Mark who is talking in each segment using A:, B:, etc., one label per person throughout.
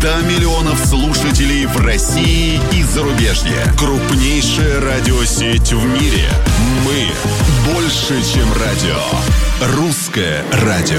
A: 100 миллионов слушателей в России и зарубежье. Крупнейшая радиосеть в мире. Мы больше, чем радио. Русское радио.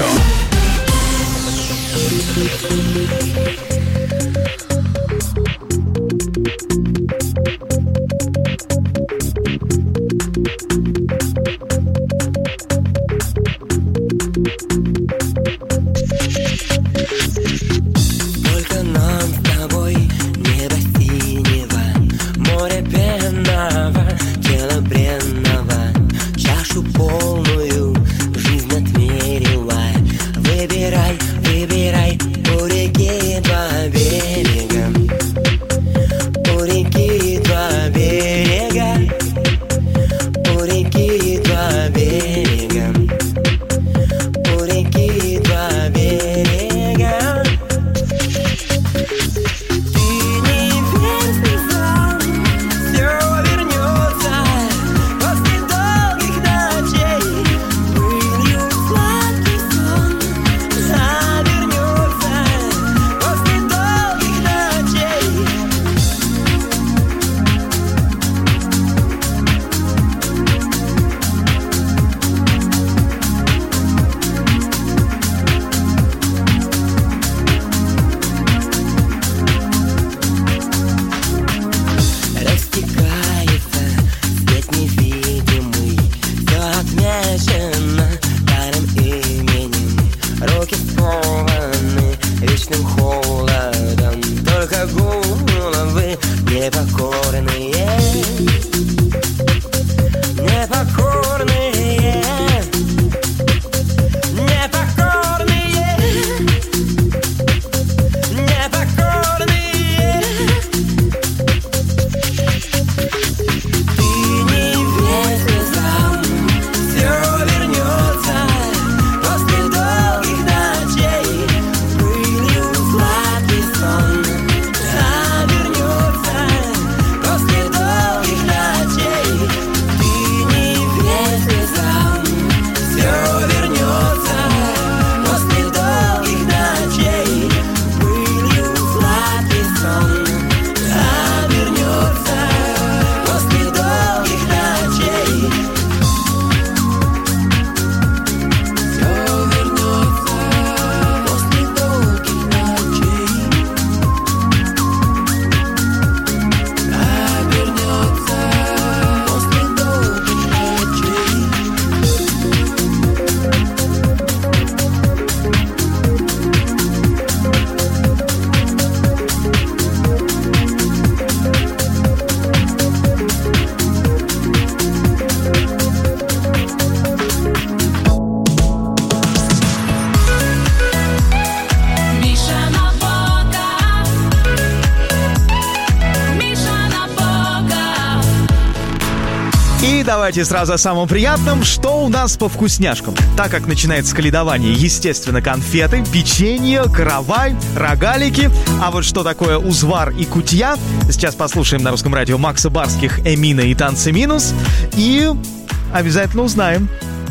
B: Давайте сразу о самом приятном. Что у нас по вкусняшкам? Так как начинается каледование, естественно, конфеты, печенье, каравай, рогалики. А вот что такое узвар и кутья? Сейчас послушаем на русском радио Макса Барских, Эмина и Танцы минус. И обязательно узнаем.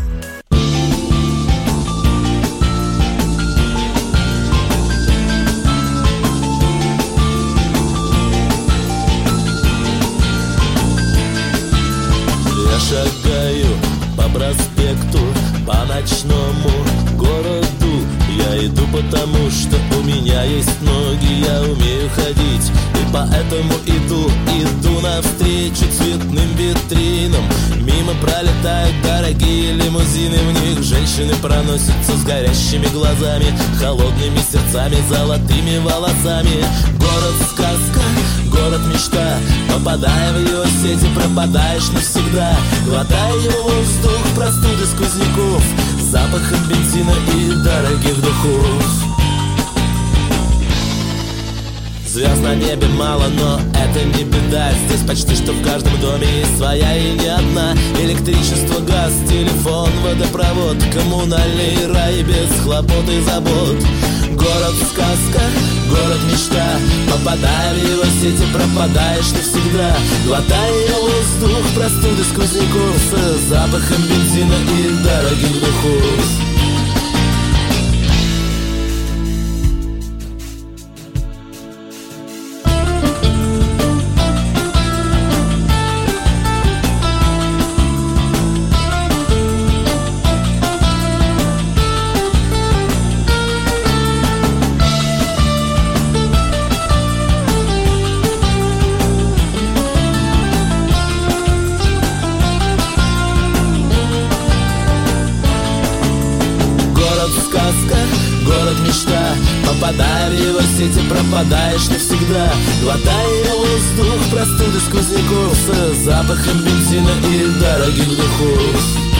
C: Шагаю по проспекту, по ночному городу. Я иду потому, что у меня есть ноги, я умею ходить. И поэтому иду навстречу цветным витринам. Мимо пролетают дорогие лимузины, в них женщины проносятся с горящими глазами, холодными сердцами, золотыми волосами. Город-сказка, город-мечта. Попадая в его сети, пропадаешь навсегда. Глотая его воздух, простуды сквозняков, запахом бензина и дорогих духов. Звезд на небе мало, но это не беда. Здесь почти что в каждом доме есть своя и не одна. Электричество, газ, телефон, водопровод, коммунальный рай без хлопот и забот. Город-сказка, город-мечта. Попадая в его сети, пропадаешь навсегда. Глотая воздух, простуды сквозняков, с запахом бензина и дорогих духов. попадая в его сети, пропадаешь навсегда. Глотая воздух, простуды сквозняков с запахом бензина и дорогих духов.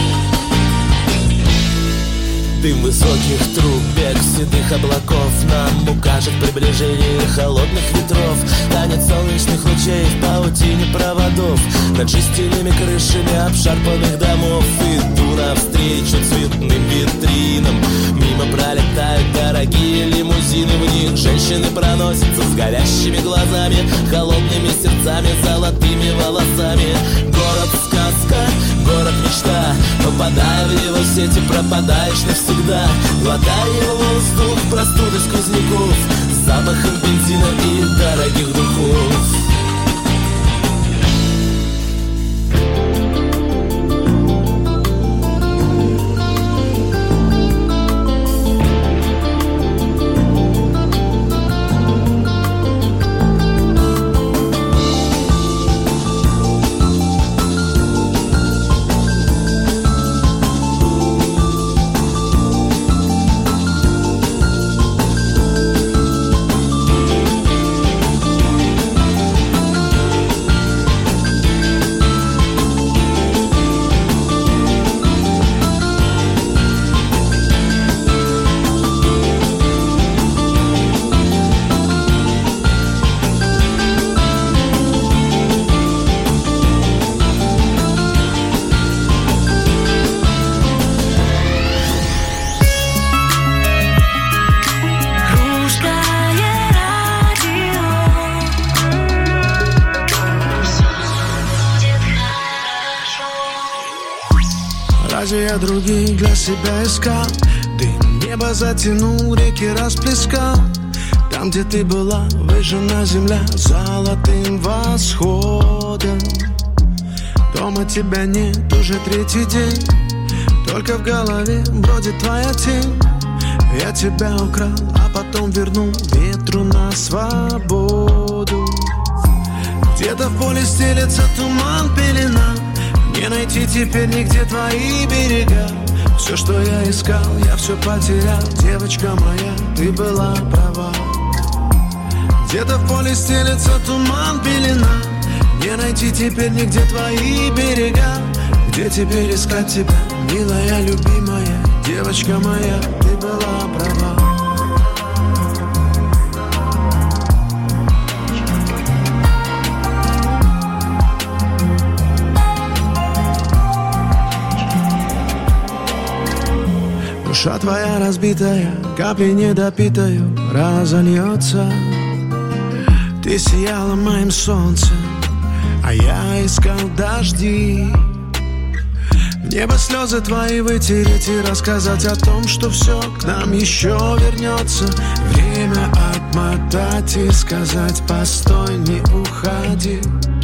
C: Дым высоких труб, бег седых облаков нам укажет приближение холодных ветров. Танец солнечных лучей в паутине проводов над жестяными крышами обшарпанных домов. Иду навстречу цветным витринам, мимо пролетают дорогие лимузины. В них женщины проносятся с горящими глазами, холодными сердцами, золотыми волосами. Город-сказка, город-мечта, попадая в его сети, пропадаешь навсегда. Глотая воздух, простуды сквозняков с запахом бензина и дорогих духов.
D: Разве я других для себя искал? Дым небо затянул, реки расплескал. Там, где ты была, выжжена земля золотым восходом. Дома тебя нет уже третий день, только в голове бродит твоя тень. Я тебя украл, а потом вернул ветру на свободу. Где-то в поле стелется туман, пелена. Не найти теперь нигде твои берега. Все, что я искал, я все потерял. Девочка моя, ты была права. Где-то в поле стелется туман, пелена. Не найти теперь нигде твои берега. Где теперь искать тебя, милая, любимая? Девочка моя, ты была права. Душа твоя разбитая, капли недопитою разольется. Ты сияла моим солнцем, а я искал дожди. В небо слезы твои вытереть и рассказать о том, что все к нам еще вернется. Время отмотать и сказать: постой, не уходи.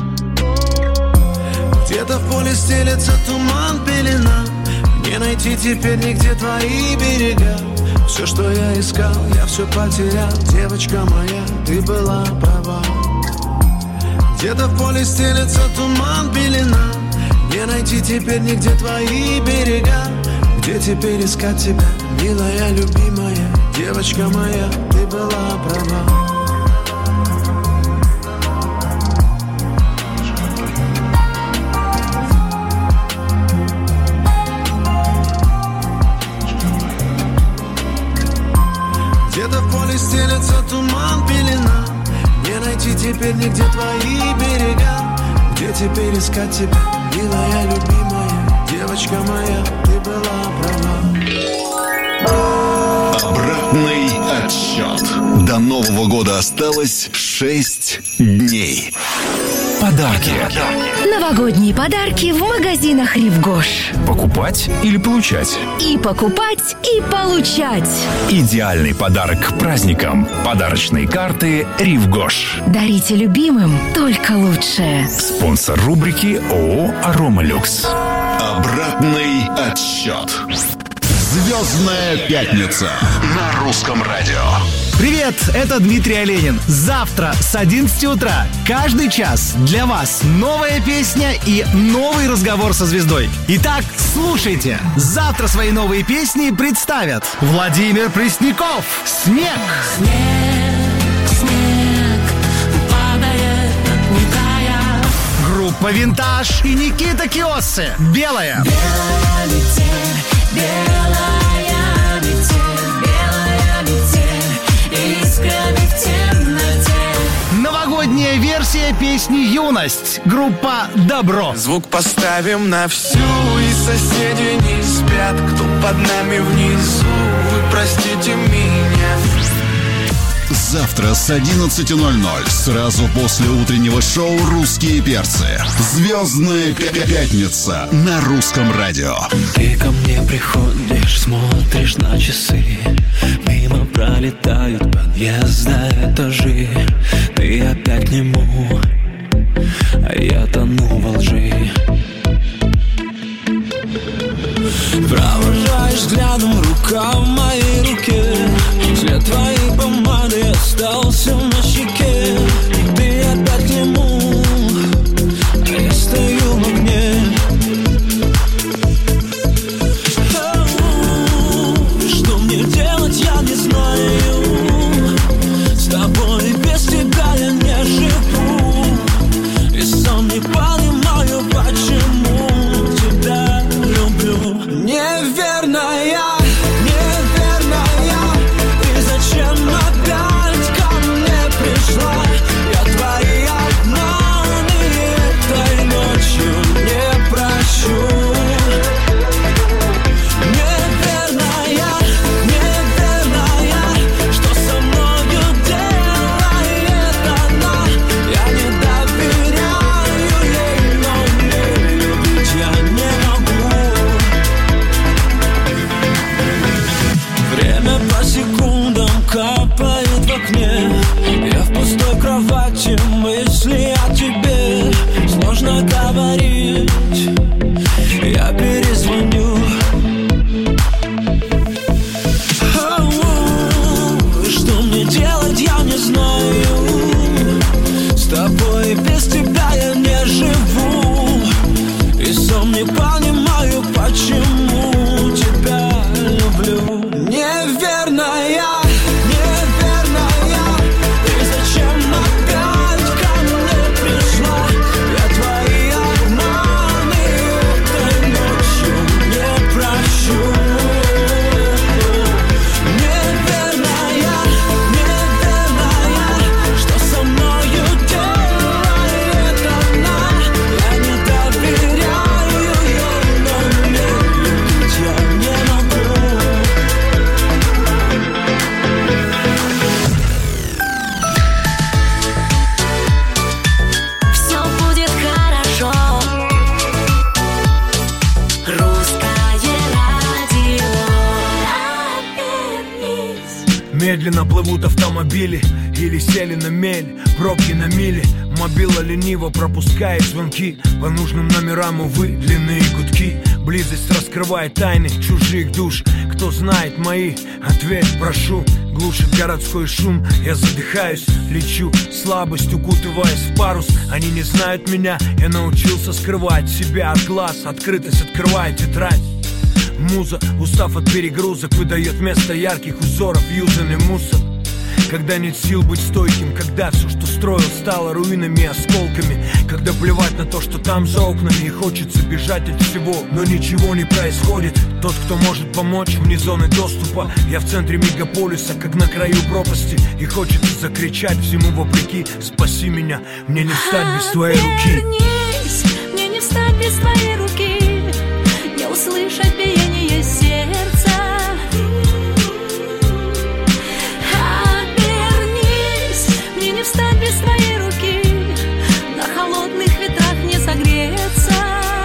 D: Где-то в поле стелется туман, пелена. Не найти теперь нигде твои берега. Все, что я искал, я все потерял. Девочка моя, ты была права. Где-то в поле стелется туман, пелена. Не найти теперь нигде твои берега. Где теперь искать тебя, милая, любимая? Девочка моя, ты была права. Где-то в поле стелется туман, пелена. Не найти теперь нигде твои берега. Где теперь искать тебя, милая, любимая? Девочка моя, ты была права.
A: Обратный отсчет. До Нового года осталось 6 дней. Подарки.
E: Новогодние подарки в магазинах Рив Гош.
F: Покупать или получать?
E: И покупать, и получать.
F: Идеальный подарок к праздникам. Подарочные карты Рив Гош.
E: Дарите любимым только лучшее.
F: Спонсор рубрики ООО «Арома Люкс».
A: Обратный отсчет. Звездная пятница на Русском радио.
G: Привет, это Дмитрий Оленин. Завтра с 11 утра каждый час для вас новая песня и новый разговор со звездой. Итак, слушайте. Завтра свои новые песни представят Владимир Пресняков. «Снег». Группа «Винтаж» и Никита Киоссе. «Белая».
H: Белая метель, белая метель, искрами в темноте.
G: Новогодняя версия песни «Юность». Группа «Добро».
D: Звук поставим на всю, и соседи не спят. Кто под нами внизу, вы простите меня.
A: Завтра с 11:00, сразу после утреннего шоу «Русские перцы». Звездная пятница на Русском радио.
C: Ты ко мне приходишь, смотришь на часы. Мимо пролетают подъезда, этажи. Ты опять к нему, а я тону во лжи. Провожаешь взглядом, рука в моей руке. След твоей помады остался на щеке. Ты опять к нему, а я стою в огне. Что мне делать, я не знаю. С тобой без тебя я не живу. И сам не понимаю, почему тебя люблю. Неверная. Зачем опять ко мне пришла? Я твои обманы этой ночью не прощу. Неверная, что со мною делает она? Я не доверяю ей, но не любить я не могу. Время по секундам капает в окне. Я в пустой кровати, мысли о тебе. Сложно говорить, я перезвоню. Что мне делать, я не знаю. С тобой без тебя я не живу. И сам не понимаю, почему тебя люблю. Неверная.
I: Медленно плывут автомобили или сели на мель, пробки на мили. Мобила лениво пропускает звонки по нужным номерам, увы, длинные гудки. Близость раскрывает тайны чужих душ. Кто знает мои, ответь, прошу. Глушит городской шум, я задыхаюсь, лечу. Слабость, укутываясь в парус. Они не знают меня, я научился скрывать себя от глаз. Открытость открывает тетрадь. Муза, устав от перегрузок, выдает вместо ярких узоров юзанный мусор. Когда нет сил быть стойким, когда все, что строил, стало руинами и осколками. Когда плевать на то, что там за окнами, и хочется бежать от всего, но ничего не происходит. Тот, кто может помочь, вне зоны доступа. Я в центре мегаполиса, как на краю пропасти. И хочется закричать всему вопреки: спаси меня, мне не встать без твоей руки.
H: Вернись, мне не встать без твоей руки. Не услышать биение сердца. Обернись, мне не встать без твоей руки. На холодных ветрах не согреться.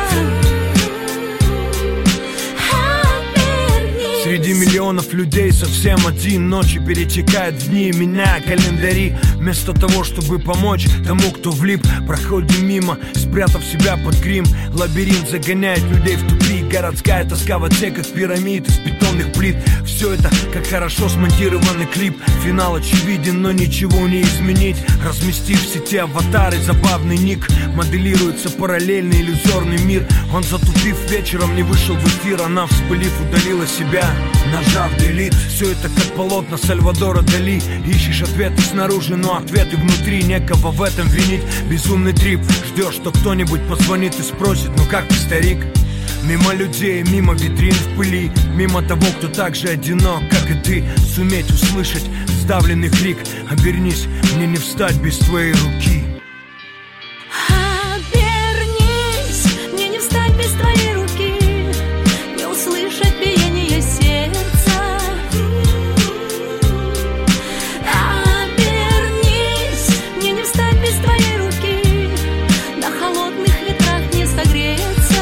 H: Обернись.
I: Среди миллионов людей совсем один. Ночи перетекают в дни, меняя календари. Вместо того, чтобы помочь тому, кто влип, проходим мимо, спрятав себя под грим. Лабиринт загоняет людей в тупик. городская тоска в отсеках пирамид из бетонных плит. Все это как хорошо смонтированный клип. Финал очевиден, но ничего не изменить. Разместив в сети аватары, забавный ник, моделируется параллельный иллюзорный мир. Он, затупив, вечером не вышел в эфир. Она, вспылив, удалила себя, нажав delete. Все это как полотна Сальвадора Дали. Ищешь ответы снаружи, но ответы внутри. Некого в этом винить, безумный трип. Ждешь, что кто-нибудь позвонит и спросит: ну как ты, старик? Мимо людей, мимо витрин в пыли, мимо того, кто так же одинок, как и ты. Суметь услышать сдавленный крик: обернись, мне не встать без твоей руки.
H: Обернись, мне не встать без твоей руки, не услышать биение сердца. Обернись, мне не встать без твоей руки, на холодных ветрах не согреться.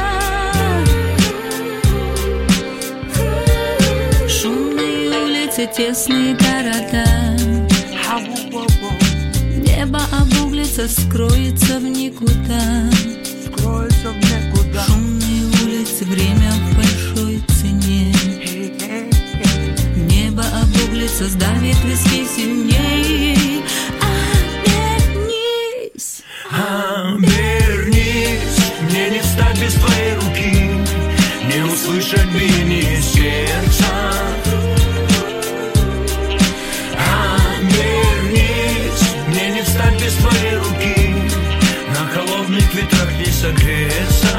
H: Тесные города, небо обуглится, скроется в никуда. Шумные улицы, время в большой цене. Небо обуглится, сдавит виски сильней. Обернись,
I: обернись, мне не встать без твоей руки, не услышать биение сердца. Без твоей руки, на холодных ветрах не согреться.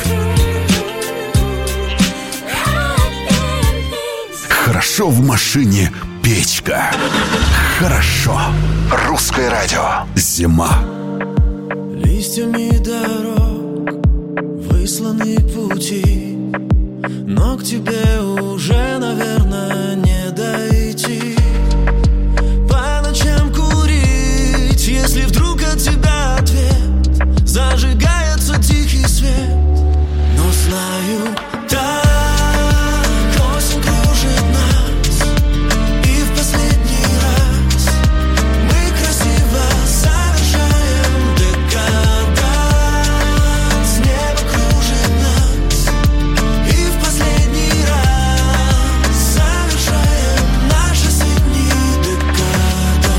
A: Хорошо в машине печка. Хорошо. Русское радио. Зима.
D: Листьями дорог высланы пути, но к тебе уже, наверное, не дойти. По ночам курить, если вдруг от тебя ответ, зажигается тихий свет. Но знаю, так осень кружит нас, и в последний раз мы красиво завершаем декаданс. Небо кружит нас, и в последний раз завершаем наш осенний декаданс.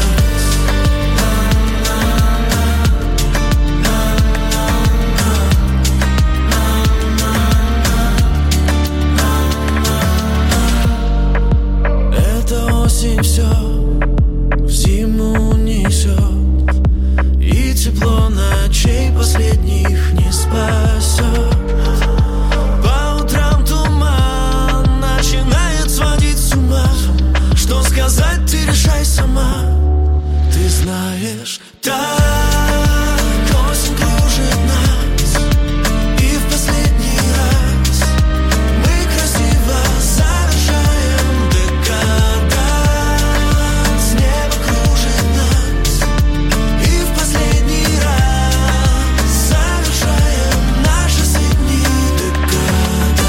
D: Эта осень все в зиму несет, и тепло ночей последних не спасет. По утрам туман начинает сводить с ума. Что сказать, ты решай сама. Ты знаешь, так осень кружит нас, и в последний раз мы красиво завершаем декаданс. Небо кружит нас, и в последний раз завершаем наш осенний декаданс.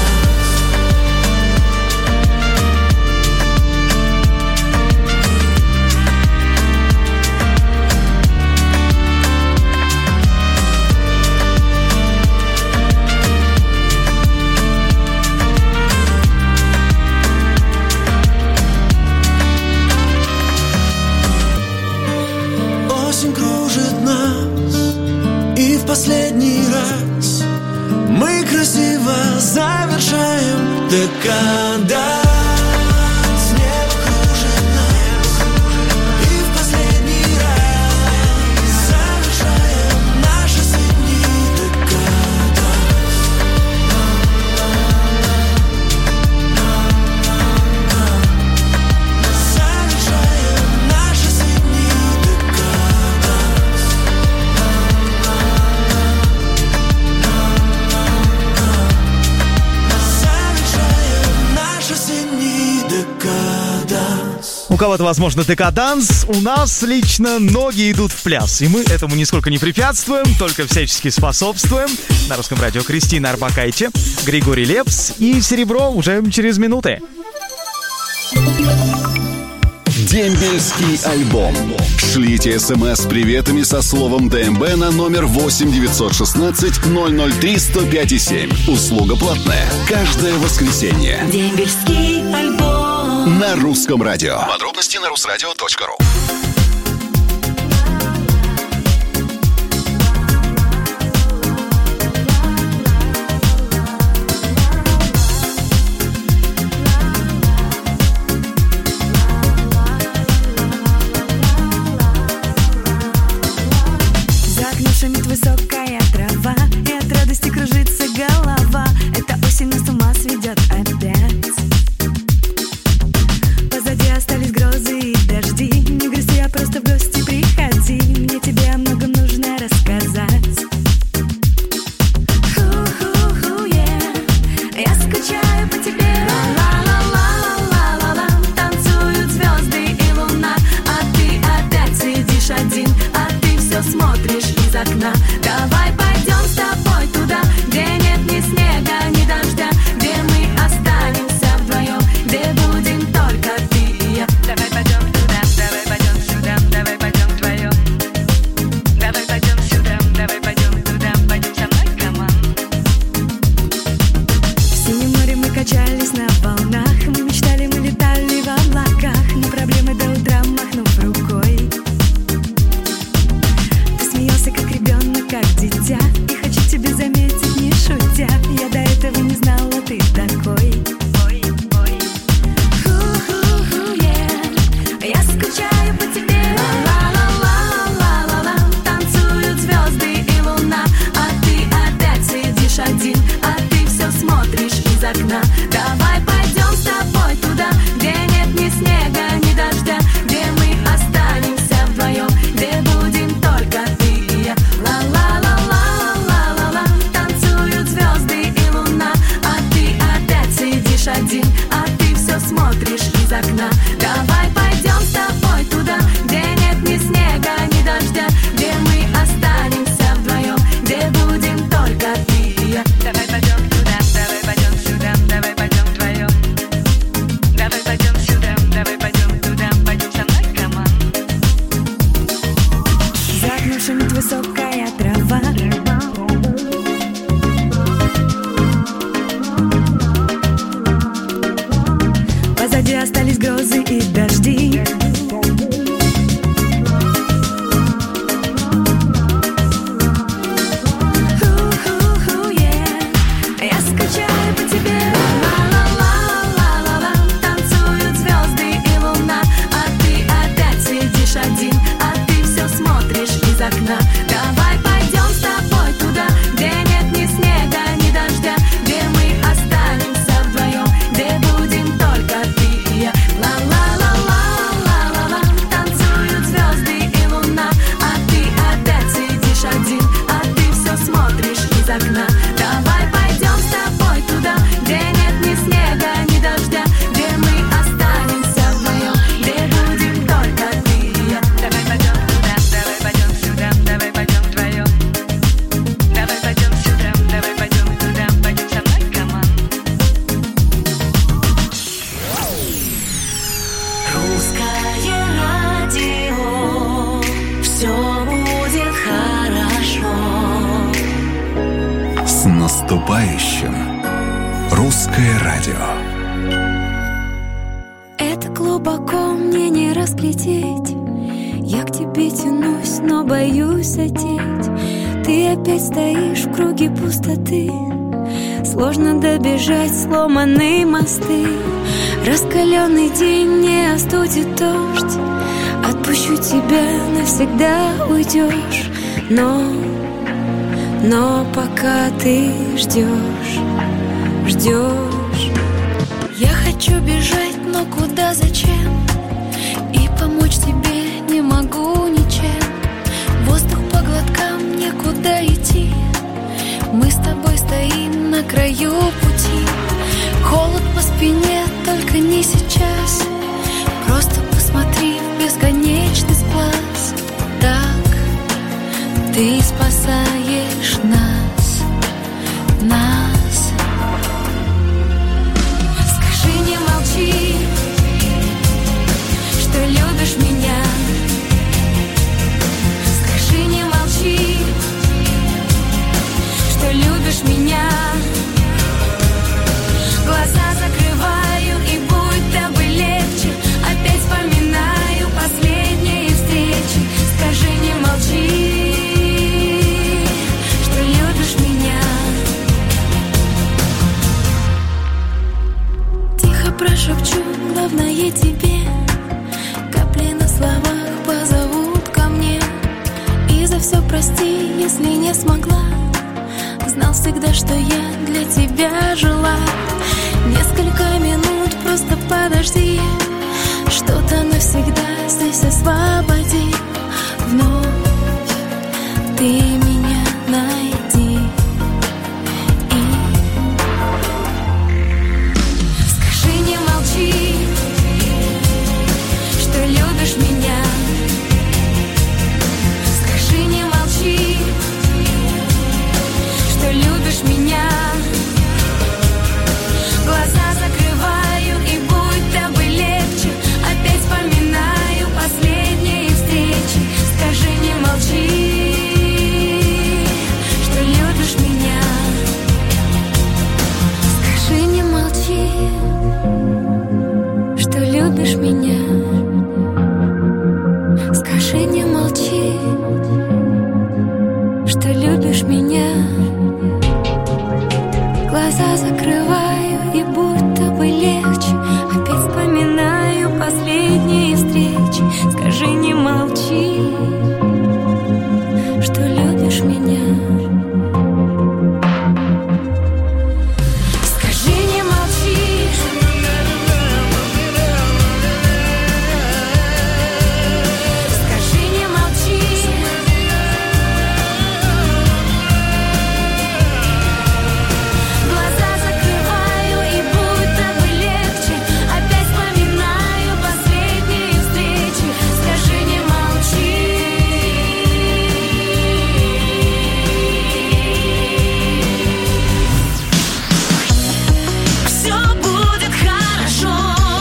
D: Осень кружит нас, и в последний раз мы красиво завершаем декаданс. Небо кружит нас, и в последний раз завершаем наш осенний декаданс. Завершаем наш осенний декаданс. Завершаем наш осенний декаданс.
B: У кого-то, возможно, декаданс, у нас лично ноги идут в пляс. И мы этому нисколько не препятствуем, только всячески способствуем. На Русском радио Кристина Орбакайте, Григорий Лепс и Серебро уже через минуты.
A: Дембельский альбом. Шлите смс с приветами со словом ДМБ на номер 8 916 003 105 7. Услуга платная. Каждое воскресенье.
H: Дембельский альбом.
A: На Русском радио. Подробности на rusradio.ru.
H: Высокая трава, и от радости кружится голова. Эта осень нас с ума сведет опять. Позади остались грозы и дожди. Не грусти, а просто в гости приходи. Мне тебе о многом нужно рассказать. Ху-ху-ху, yeah. Я скучаю по тебе. Ла-ла-ла-ла-ла-ла-ла. Танцуют звезды и луна, а ты опять сидишь один, а ты все смотришь из окна. Давай пойдем с тобой туда, где нет ни снега, ни дождя, где мы останемся вдвоем, где будем только ты и я. Давай пойдем туда, давай пойдем сюда, давай пойдем вдвоем. Давай пойдем сюда, давай пойдем туда, пойдем со мной, команд. В синем море мы качались на волнах, мы мечтали, мы летали в облаках, но проблемы до утра махнув рукой. Ты смеялся, как ребенок, как дитя, и хочу тебе заметить, не шутя, я до этого не знала, ты такой. Ху-ху-ху, yeah. Я скучаю по тебе. Ла-ла-ла-ла-ла-ла. Танцуют звезды и луна, а ты опять сидишь один, а ты все смотришь из окна. Давай пойдем с тобой туда, где нет ни снега, ни дождя, где мы останемся вдвоем, где будем только ты и я. Ла-ла-ла-ла-ла-ла-ла. Танцуют звезды и луна, а ты опять сидишь один, а ты все смотришь из окна. Давай пойдем с тобой туда, где нет ни снега, ни дождя, где мы останемся вдвоем, где будем только ты и я. Давай пойдем туда, давай пойдем сюда, давай пойдем вдвоем. Давай пойдем сюда, давай пойдем туда, пойдем со мной, команд. За окном шумит высокая трава. Позади остались грозы и дожди. Ху-ху-ху, yeah. Я скучаю по тебе. Ла-ла-ла-ла-ла-ла. Танцуют звезды и луна, а ты опять сидишь один, а ты все смотришь из окна. Давай пойдем с тобой туда, где нет ни снега, ни дождя, где мы останемся вдвоем, где будем только ты и я. Ла-ла-ла-ла-ла-ла. Танцуют звезды и луна, а ты опять сидишь один, а ты все смотришь из окна. Давай пойдем с тобой туда, где нет ни снега, ни дождя, где мы останемся вдвоем, где будем только ты и я. Давай пойдем туда, давай пойдем сюда, давай пойдем вдвоем. Давай пойдем сюда, давай пойдем туда, пойдем со мной, команд. Русское радио, все будет хорошо.
A: С наступающим! Русское радио.
H: Это глубоко мне не разглядеть. Я к тебе тянусь, но боюсь задеть. Ты опять стоишь в круге пустоты. Сложно добежать, сломанные мосты. Раскаленный день не остудит дождь. Отпущу тебя, навсегда уйдешь. Но пока ты ждешь. Я хочу бежать, но куда, зачем? И помочь тебе не могу ничем. Воздух по глоткам, некуда идти. Мы с тобой стоим на краю пути. Холод по спине, только не сейчас. Просто посмотри в бесконечность глаз. Так ты спасаешь нас. Скажи, не молчи, что любишь. прошепчу, главное тебе. Капли на словах позовут ко мне. И за все прости, если не смогла. Знал всегда, что я для тебя жила. Несколько минут просто подожди. Что-то навсегда здесь освободи. Вновь ты меня найди. Скажи, не молчи, что любишь меня. Скажи, не молчи, что любишь меня. Глаза закрываю, и будто бы легче. Опять вспоминаю последние встречи. Скажи, не молчи, что любишь меня. Скажи, не молчи, что любишь меня. Скажи, не молчи, что любишь меня. Глаза закрываю, и будто бы легче. Опять вспоминаю последние встречи. Скажи, не молчи, что любишь меня. Скажи, не молчи, скажи, не молчи. Глаза закрываю, и будто бы легче. Опять вспоминаю последние встречи. Скажи, не молчи. Все будет хорошо.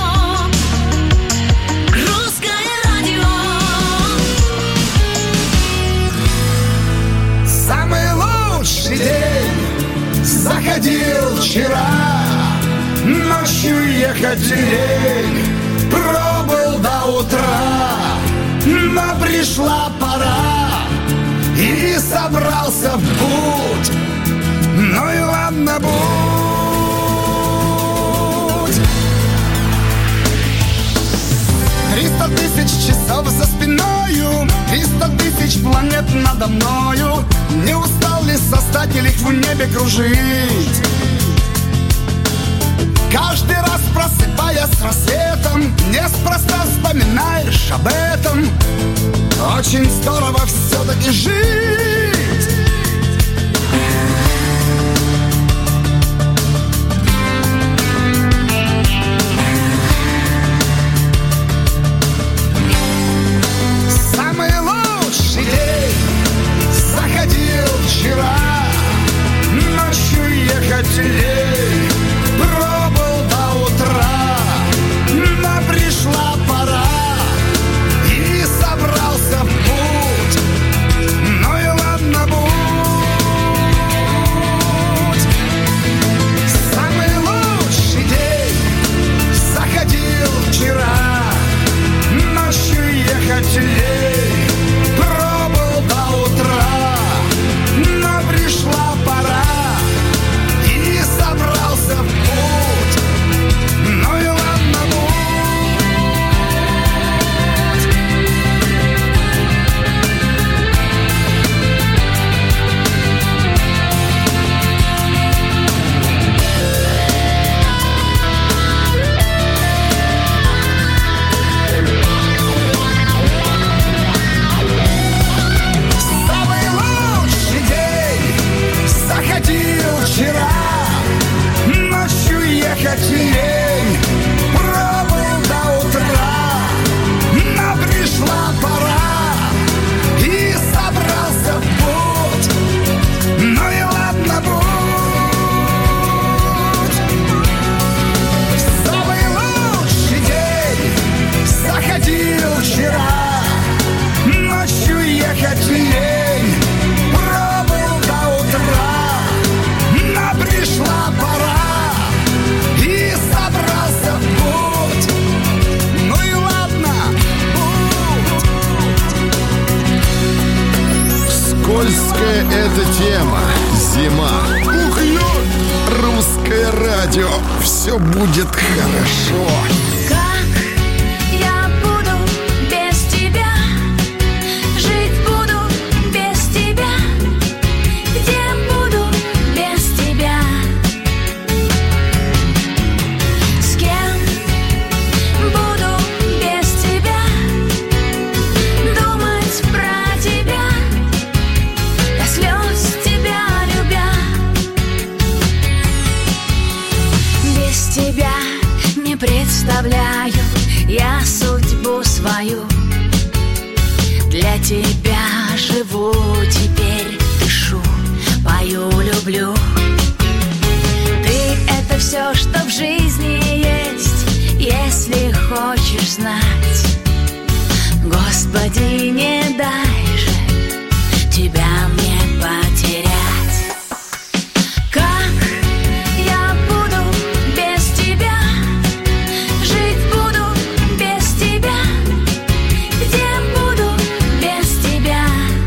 H: Русское радио.
D: Самый лучший день заходил вчера. Ночью ехать лень, пробыл до утра. Но пришла пора, и собрался в путь. Ну и ладно, будь. 300 тысяч часов за спиною, 300 тысяч планет надо мною. Не устал ли создатель их в небе кружить? Каждый раз просыпаясь с рассветом, неспроста вспоминаешь об этом. Очень здорово все-таки жить. Самый лучший день заходил вчера. Ночью ехать лень, пробыл до утра. Но пришла пора, и собрался в путь. Ну и ладно, будь. Самый лучший день заходил вчера. Ночью ехать лень, пробыл до утра. Но пришла пора, и собрался в путь. Ну и ладно, будь. Самый лучший день заходил вчера. Ночью ехать лень, пробыл до утра. Но пришла пора, и собрался в путь. Ну и ладно, будь. Самый лучший день заходил вчера. Ночью ехать лень, пробыл до утра. Но пришла пора, и собрался в путь. Ну и ладно, будь.
A: Скользкая эта тема. Зима. Ухнет. Русское радио. Все будет хорошо.
H: Как я буду без тебя? Жить буду без тебя. Где буду без тебя? С кем буду без тебя? Думать про тебя, до слез тебя любя. Без тебя не представляю я судьбу свою. Для тебя живу теперь, дышу, пою, люблю. Ты — это все, что в жизни есть, если хочешь знать. Господи, не дай же тебя мне потерять. Как я буду без тебя? Жить буду без тебя. Где буду без тебя?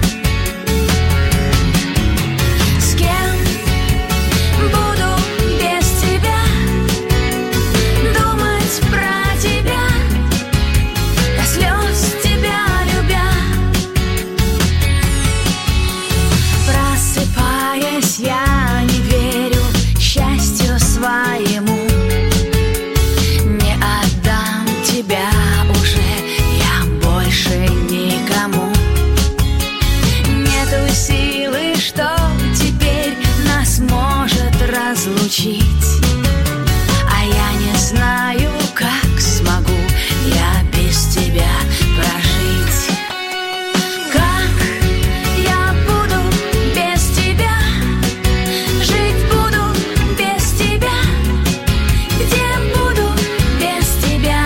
H: С кем буду без тебя? Думать про тебя, до слез тебя любя. Просыпаясь, я не верю счастью своему. Не отдам тебя уже я больше никому. Нету силы, что теперь нас может разлучить. А я не знаю, как смогу я без тебя прожить. Как я буду без тебя? Жить буду без тебя. Где буду без тебя?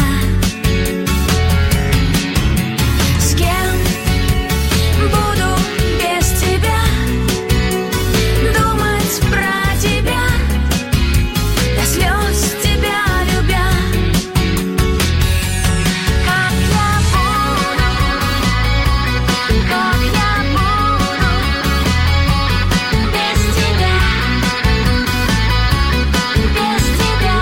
H: С кем буду без тебя? Думать про тебя, до слез тебя любя. Как я буду без тебя, без тебя.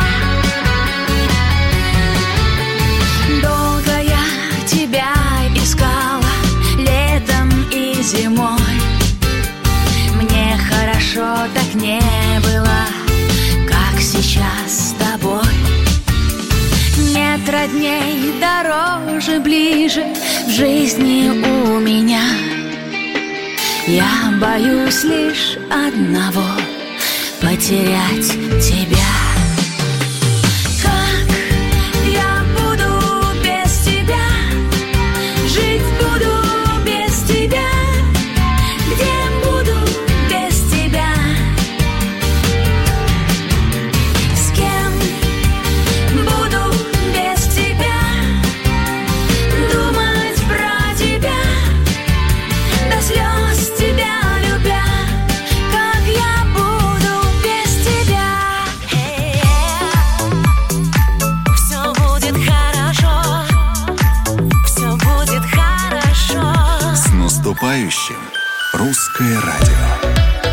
H: Долго я тебя искала летом и зимой. Мне хорошо так не было, как сейчас с тобой. Нет родней, дороже, ближе в жизни у меня. Я боюсь лишь одного — потерять тебя. Как я буду без тебя? Жить буду без тебя. Где буду без тебя? С кем буду без тебя? Думать про тебя, до слез тебя любя. Как я буду без тебя? Все будет хорошо, все будет хорошо.
A: С наступающим! Русское радио.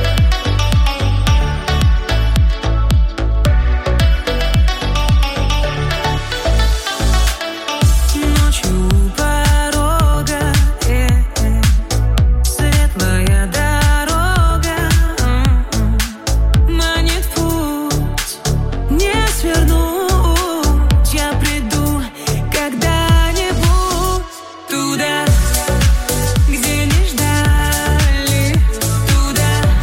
H: Ночью у порога, светлая дорога манит путь, не свернуть. Я приду когда-нибудь туда, где не ждали, туда,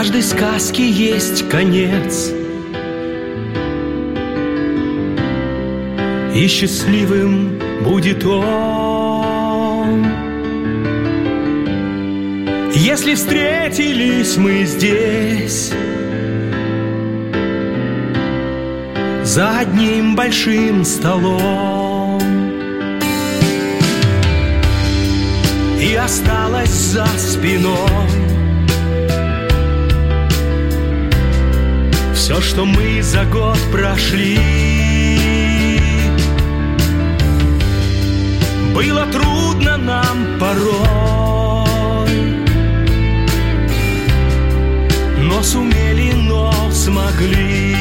J: каждой сказке есть конец, и счастливым будет он. Если встретились мы здесь за одним большим столом, и осталось за спиной все, что мы за год прошли. Было трудно нам порой, но сумели, но смогли.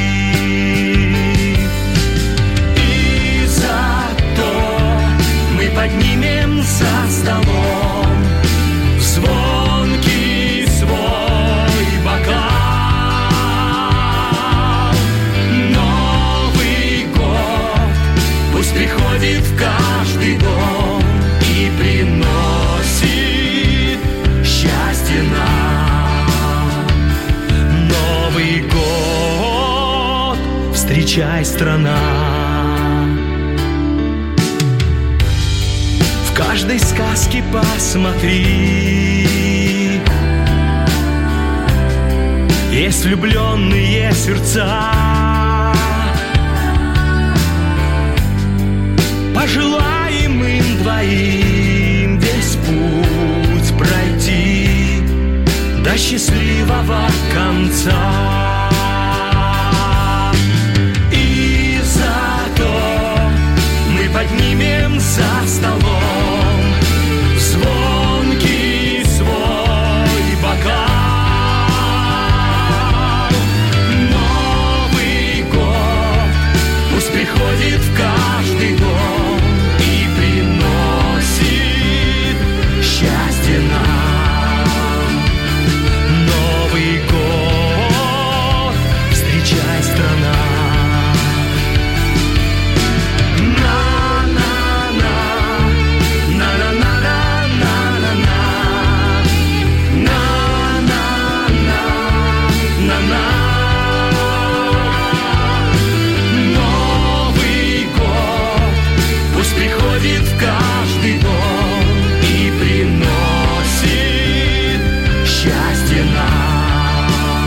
J: И зато мы поднимем за столом звонкий свой бокал. Новый год пусть приходит в каждый дом и приносит счастье нам. Новый год встречай, страна. В каждой сказке посмотри, есть влюбленные сердца. Пожелаем им двоим весь путь пройти до счастливого конца. И зато мы поднимем за столом звонкий свой бокал. Новый год пусть приходит в каждый дом и приносит счастье нам. Новый год встречай, страна. Новый год пусть приходит в каждый дом и приносит счастье нам.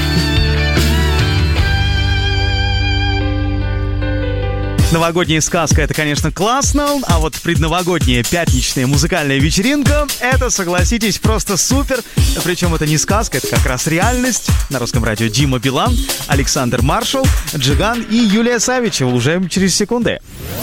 B: Новогодняя сказка — это, конечно, классно, а вот предновогодняя пятничная музыкальная вечеринка — это, согласитесь, просто супер. Причем это не сказка, это как раз реальность. На Русском радио Дима Билан, Александр Маршал, Джиган и Юлия Савичева уже через секунды.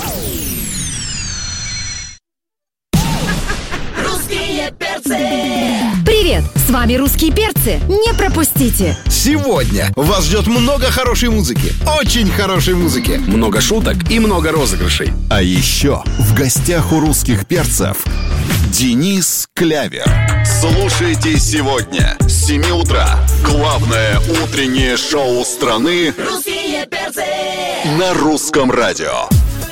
H: Русские перцы!
E: Привет! С вами «Русские перцы». Не пропустите!
K: Сегодня вас ждет много хорошей музыки. Очень хорошей музыки.
F: Много шуток и много розыгрышей.
A: А еще в гостях у русских перцев Денис Клявер. Слушайте сегодня с 7 утра главное утреннее шоу страны
H: Русские перцы!
A: на Русском радио.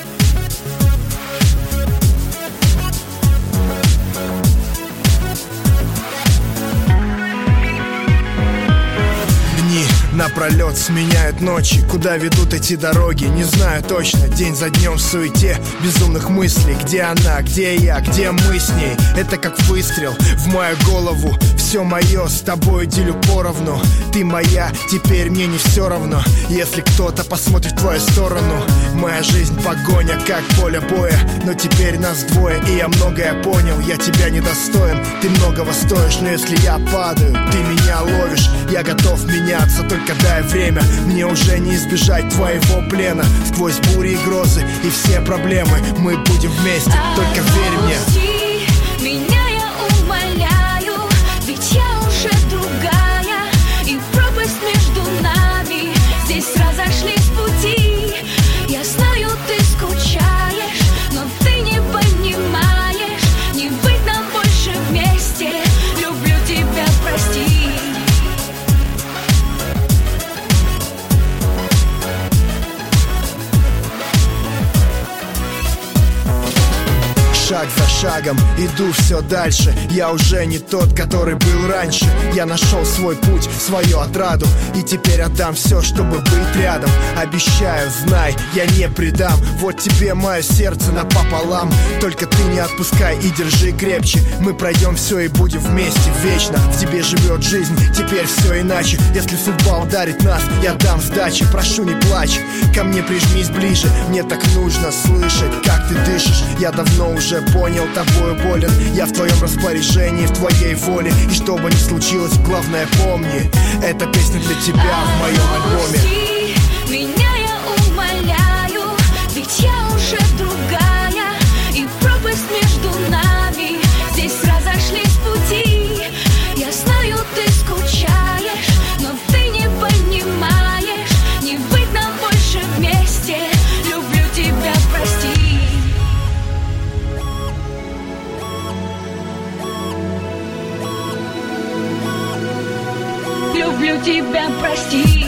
I: Напролет сменяют ночи, куда ведут эти дороги, не знаю точно. День за днем в суете безумных мыслей. Где она, где я, где мы с ней? Это как выстрел в мою голову. Все мое с тобой делю поровну. Ты моя, теперь мне не все равно, если кто-то посмотрит в твою сторону. Моя жизнь погоня, как поле боя, но теперь нас двое, и я многое понял. Я тебя недостоин, ты многого стоишь, но если я падаю, ты меня ловишь. Я готов меняться, только дай время. Мне уже не избежать твоего плена. Сквозь бури и грозы и все проблемы мы будем вместе, только верь мне.
H: Меня я умоляю, ведь я уже другая, и пропасть между нами, здесь разошлись пути. Я знаю, ты скучаешь, но ты не понимаешь, не быть нам больше вместе. Люблю тебя, прости.
L: шаг за шагом иду все дальше. Я уже не тот, который был раньше. Я нашел свой путь, свою отраду, и теперь отдам все, чтобы быть рядом. Обещаю, знай, я не предам. Вот тебе мое сердце напополам. Только ты не отпускай и держи крепче. Мы пройдем все и будем вместе вечно. В тебе живет жизнь, теперь все иначе. Если судьба ударит нас, я дам сдачи. Прошу, не плачь, ко мне прижмись ближе. Мне так нужно слышать, как ты дышишь. Я давно уже понял, тобою болен. Я в твоем распоряжении, в твоей воле. И что бы ни случилось, главное помни, эта песня для тебя в моем альбоме.
H: Отпусти меня, я умоляю, ведь я уже другая. И пропасть между нами, здесь разошлись пути. Я знаю, ты скучаешь, но ты не понимаешь. Не быть нам больше вместе. Люблю тебя, прости. Люблю тебя, прости.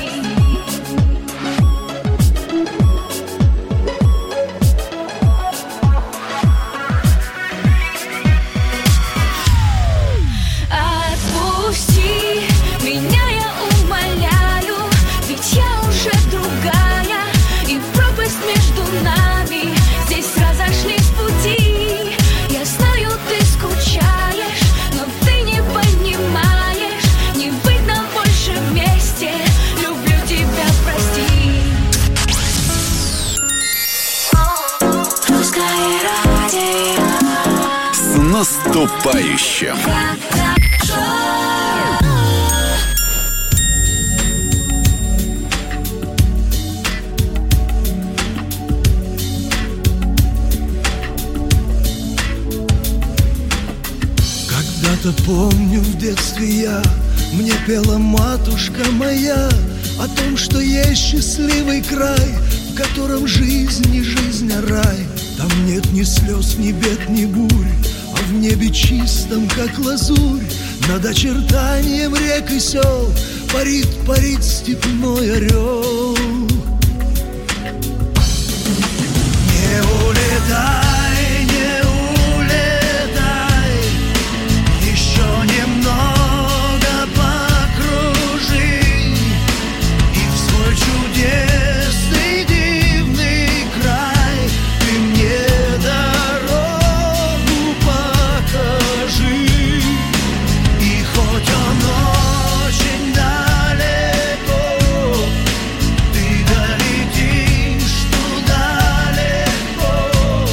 H: Отпусти меня, я умоляю, ведь я уже другая. И пропасть между нами, здесь разошлись пути. Я знаю, ты скучаешь, но ты не понимаешь. Не быть нам больше вместе. Люблю тебя, прости. Русское радио.
A: С наступающим!
D: Когда-то помню, в детстве мне пела матушка моя о том, что есть счастливый край, в котором жизнь не жизнь, а рай. Там нет ни слез, ни бед, ни бурь, а в небе чистом, как лазурь, над очертанием рек и сел парит, парит степной орел. Не улетай, не улетай, еще немного покружи, и в свой чудесный дивный край ты мне дорогу покажи. И хоть он очень далеко, ты долетишь туда легко,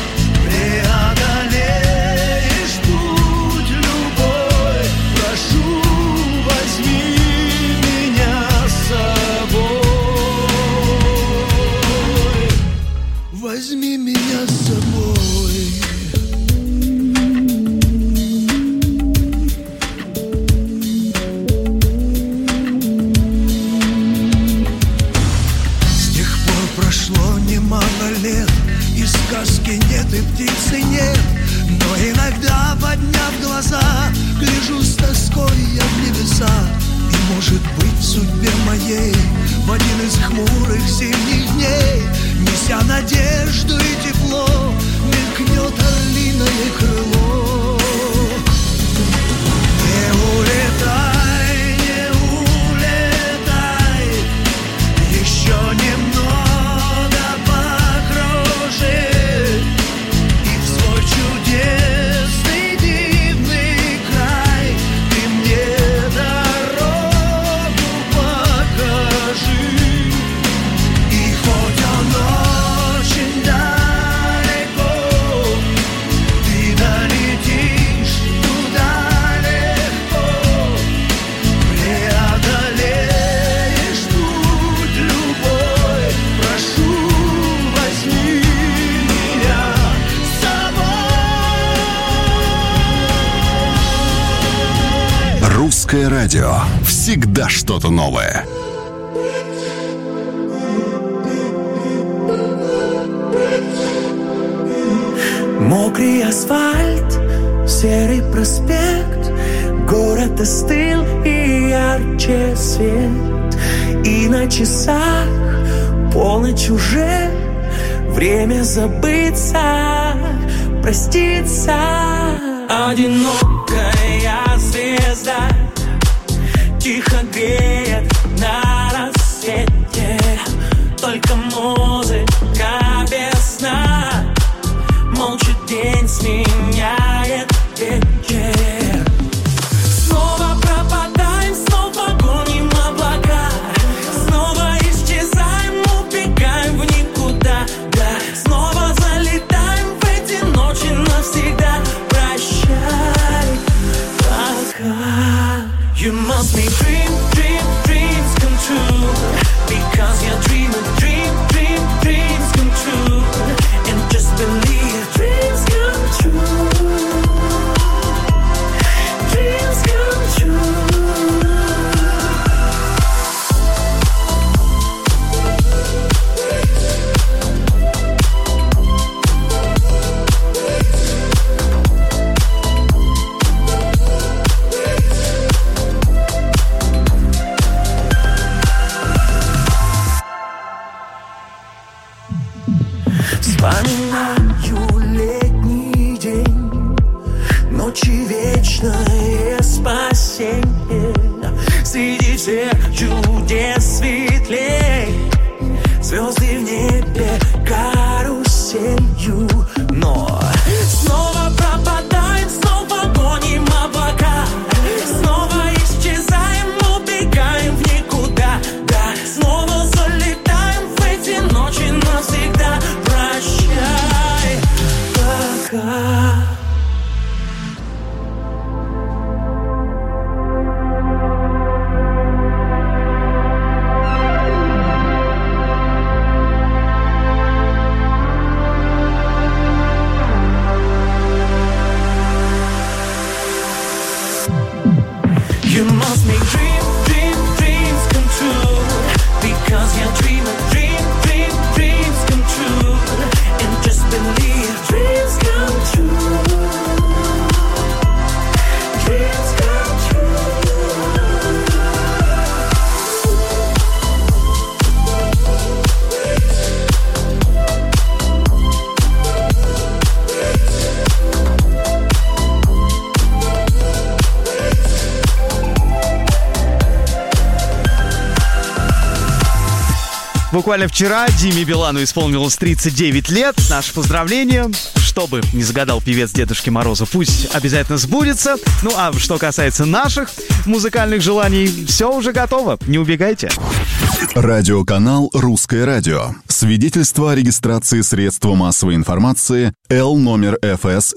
D: преодолеешь путь любой. Прошу, возьми меня с собой, возьми меня с собой. С тех пор прошло немало лет, и сказки нет, и птицы нет. Но иногда, подняв глаза, гляжу с тоской я в небеса. И может быть в судьбе моей в один из хмурых зимних дней, неся надежду и тепло, мелькнет орлиное крыло. Не улетай, не улетай, еще немного покружи, и в свой чудесный дивный край ты мне дорогу покажи. И хоть он очень далеко, ты долетишь туда легко, преодолеешь путь любой. Прошу, возьми меня с собой.
A: Русское радио. Всегда что-то новое.
M: Мокрый асфальт, серый проспект, город остыл и ярче свет. И на часах полночь уже, время забыться, проститься. Одинокая звезда тихо греет на рассвете. Только музыка без сна, молча день сменяет вечер. Снова пропадаем, снова гоним облака, снова исчезаем, убегаем в никуда. Да, снова залетаем в эти ночи навсегда. Прощай, пока. You must be dreams come true, because your dreams come true. And just believe dreams come true. Dreams come true. Вспоминаю летний день, ночи вечное спасение. Среди всех чудес светлей, звезды в небе каруселью. Но снова пропадаем, снова гоним облака, снова исчезаем, убегаем в никуда. Да, снова залетаем в эти ночи навсегда. Прощай, пока. You must make dreams come true, because your dreams come true. And just believe dreams come true. Dreams come true.
B: Буквально вчера Диме Билану исполнилось 39 лет. Наше поздравление. Что бы ни загадал певец Дедушки Мороза, пусть обязательно сбудется. Ну а что касается наших музыкальных желаний, все уже готово. Не убегайте.
A: Радиоканал «Русское радио». Свидетельство о регистрации средства массовой информации Л номер ФС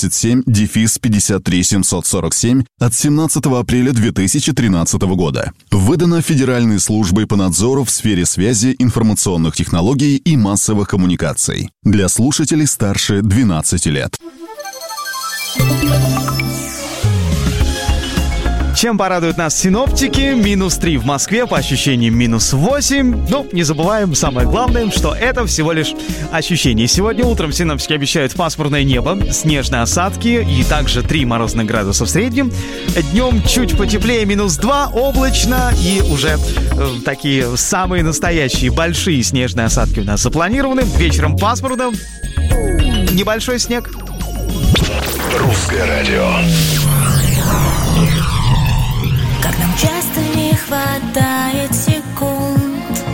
A: 77-53747 от 17 апреля 2013 года. Выдано Федеральной службой по надзору в сфере связи, информационных технологий и массовых коммуникаций. Для слушателей старше 12 лет.
B: Чем порадуют нас синоптики? -3 в Москве, по ощущениям -8. Ну, не забываем, самое главное, что это всего лишь ощущение. Сегодня утром синоптики обещают пасмурное небо, снежные осадки и также 3 морозных градуса в среднем. Днем чуть потеплее, -2, облачно, и уже такие самые настоящие большие снежные осадки у нас запланированы. Вечером пасмурно, небольшой снег.
F: Русское радио.
H: Как нам часто не хватает секунд,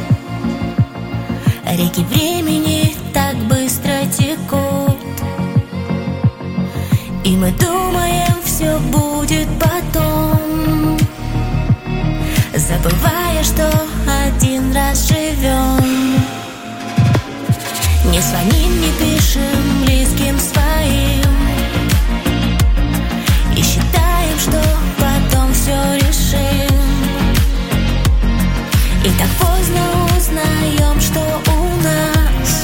H: реки времени так быстро текут, и мы думаем, все будет потом, забывая, что один раз живем. Не звоним, не пишем близким своим и считаем, что потом все решим. И так поздно узнаем, что у нас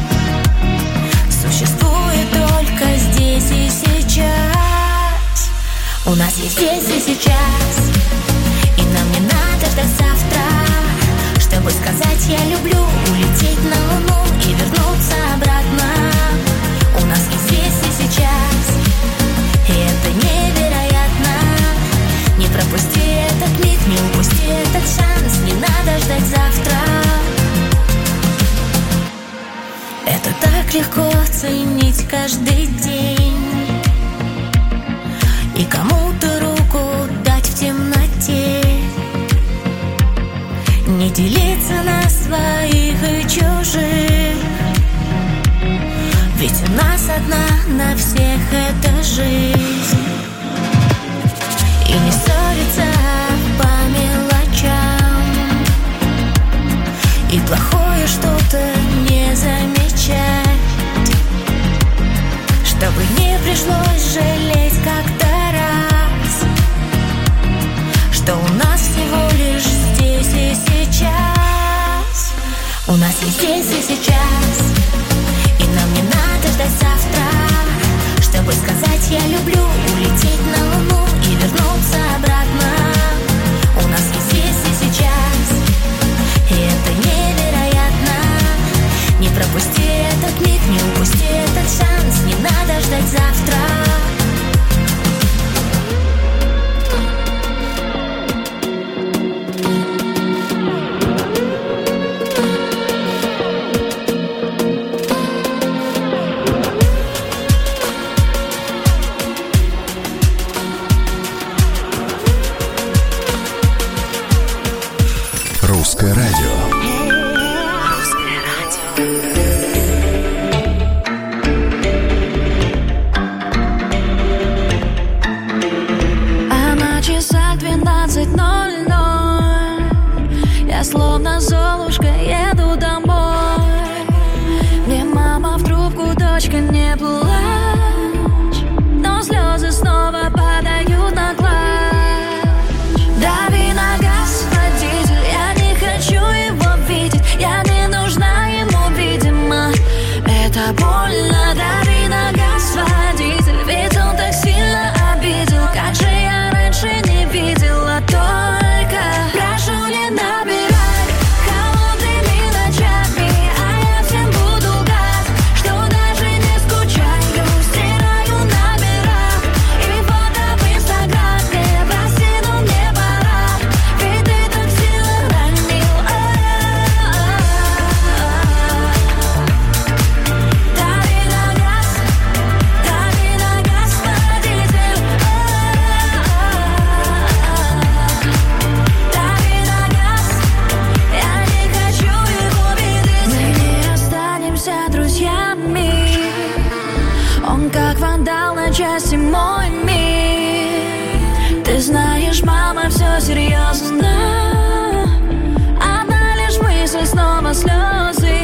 H: существует только здесь и сейчас. У нас есть здесь и сейчас, и нам не надо ждать завтра, чтобы сказать «я люблю», улететь на Луну и вернуться обратно. У нас есть здесь и сейчас, и это невероятно. Не пропусти этот миг, не упусти этот шанс, не надо ждать завтра. Это
N: так легко ценить каждый день и кому-то руку дать в темноте, не делиться на своих и чужих, ведь у нас одна на всех эта жизнь. И не ссориться по мелочам, и плохое что-то не замечать, чтобы не пришлось жалеть как-то раз, что у нас всего лишь здесь и сейчас. У нас есть здесь и сейчас, и нам не надо ждать завтра, чтобы сказать «я люблю», улететь на Луну и вернуться обратно. У нас есть здесь и сейчас, и это невероятно. Не пропусти этот миг, не упусти этот шанс, не надо ждать завтра.
A: Русское радио.
N: А на часах 12:00 я словно Золушка еду домой. Мне мама в трубку: дочка, не плачь, но слезы снова падают на клатч. Дави на газ, водитель, я не хочу его видеть, я не нужна ему, видимо, это больно. Дави на газ, водитель, ведь он так сильно обидел, как же я раньше не видела. Только прошу, не набирай холодными ночами, а я всем буду лгать, что даже не скучаю, стираю номера и фото в Инстаграме. Прости, но мне пора, ведь ты так сильно ранил. Дави на газ, водитель. Дави на газ, я не хочу его видеть. Мы не останемся друзьями, он как вандал на части мой мир. Ты знаешь, мама, все серьезно, одна лишь мысль, снова слезы.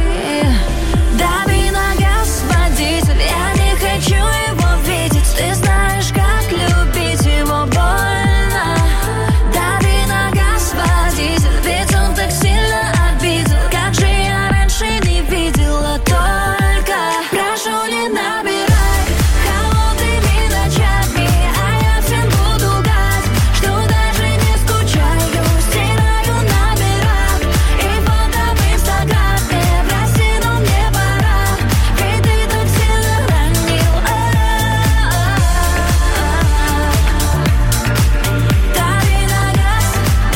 N: Дави на газ, водитель, я не хочу его видеть, ты знаешь, как любить его больно. Дави на газ, водитель, ведь он так сильно обидел, как же я раньше не видела. Только прошу, не набирай холодными ночами, а я всем буду лгать, что даже не скучаю, стираю номера и фото в Инстаграме. Прости, но мне пора, ведь ты так сильно ранил. Дави на газ,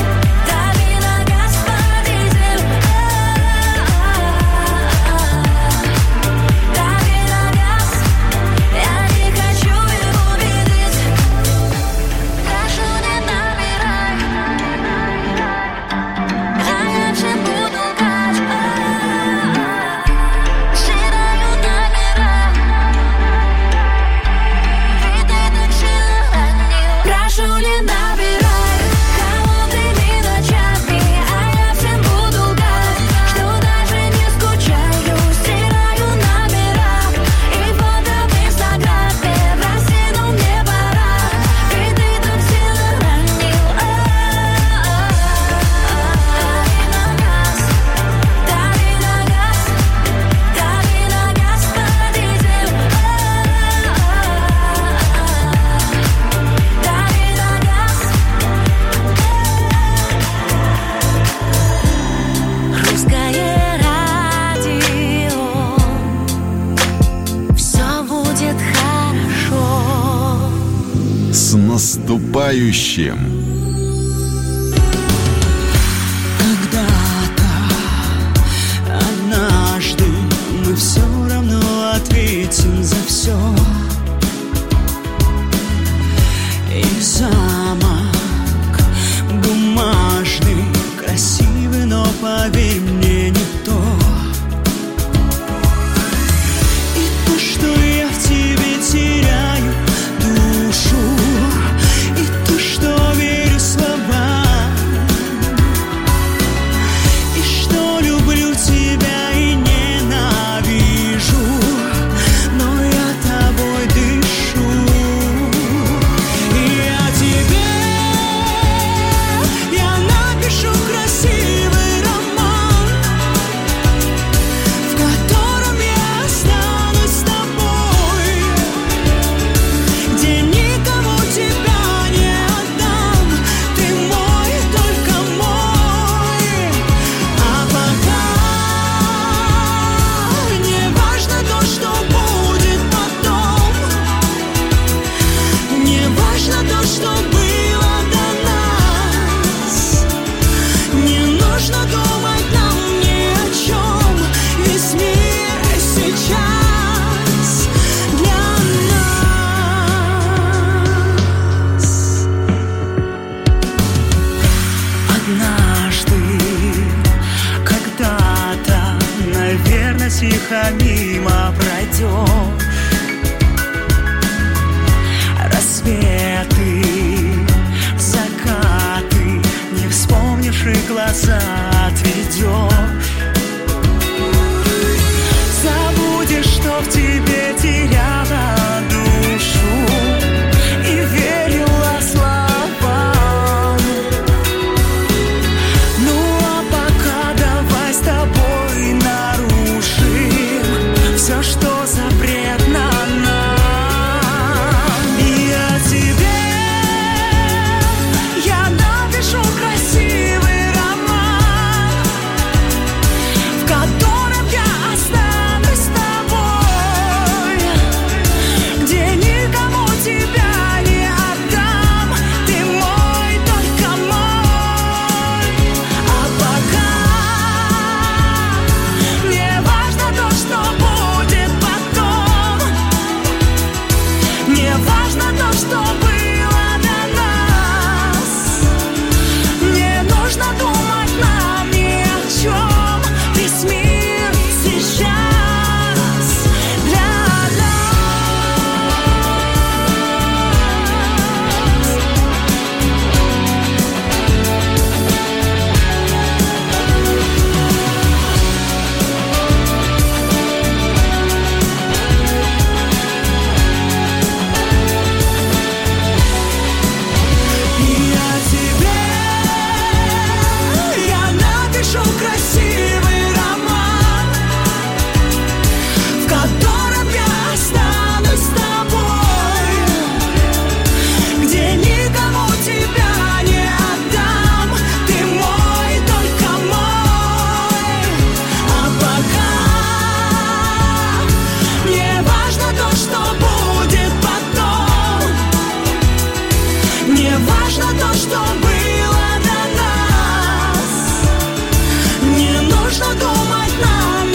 N: водитель. Дави на газ, я не хочу его видеть. Прошу, не набирай, а я всем буду лгать, стираю номера, ведь ты так сильно ранил. Прошу, не набирай холодными ночами, а я всем буду лгать, что даже не скучаю, стираю номера и фото в Инстаграме. Прости, но мне пора, ведь ты так сильно ранил. Дави на газ, водитель. Дави на газ. Русское радио, все будет хорошо.
A: С наступающим!
D: Когда-то, однажды мы все все. И замок бумажный, красивый, но поверь мне, не то. И то, что я в тебе теряю душу, и то, что верю словам, и что люблю тебя и ненавижу, но я тобой дышу. И я тебе, я напишу красивый роман, в котором я останусь с тобой, где никому тебя не отдам, ты мой, только мой. А пока не важно то, что будет потом, не важно то, что было до нас, не нужно думать нам ни о чем, весь мир сейчас для нас. Однажды, когда-то, наверное, тихо мимо пройдешь. Рассветы, закаты, не вспомнишь и глаза отведешь. Забудешь, что в тебе терялось,